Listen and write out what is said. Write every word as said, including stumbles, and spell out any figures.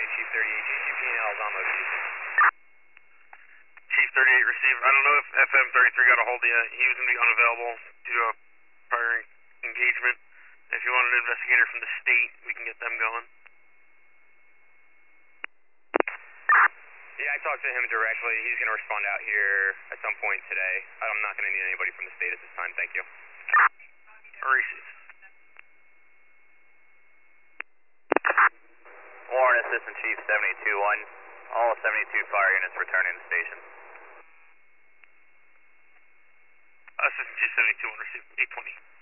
Chief thirty-eight, G G P N L is on location. Chief thirty-eight received. I don't know if F M thirty-three got a hold of you. He was going to be unavailable due to a prior engagement. If you want an investigator from the state, we can get them going. Yeah, I talked to him directly. He's going to respond out here at some point today. I'm not going to need anybody from the state at this time. Thank you. Receive. Warren, Assistant Chief seventy-two one. All seventy-two fire units returning to station. Assistant Chief seventy-two one, received eight twenty.